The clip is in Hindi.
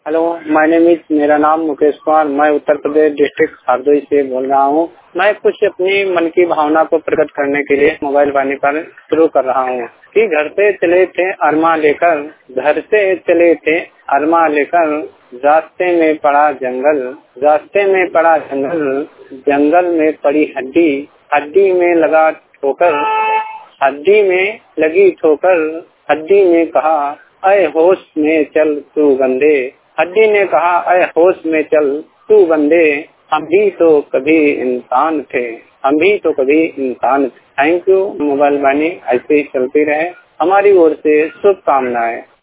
हेलो, माय नेम इज मेरा नाम मुकेश कुमार। मैं उत्तर प्रदेश डिस्ट्रिक्ट हरदोई से बोल रहा हूँ। मैं कुछ अपनी मन की भावना को प्रकट करने के लिए मोबाइल वाणी पर शुरू कर रहा हूँ कि घर से चले थे अरमा लेकर, घर से चले थे अरमा लेकर, रास्ते में पड़ा जंगल, रास्ते में पड़ा जंगल, जंगल में पड़ी हड्डी, हड्डी में लगा ठोकर, हड्डी में लगी ठोकर, हड्डी ने कहा अय होश में चल तू बंदे, हड्डी ने कहा अय होश में चल तू बंदे, हम भी तो कभी इंसान थे, हम भी तो कभी इंसान थे। Thank you. मोबाइल वाणी ऐसे ही चलती रहे। हमारी ओर से शुभकामनाएं।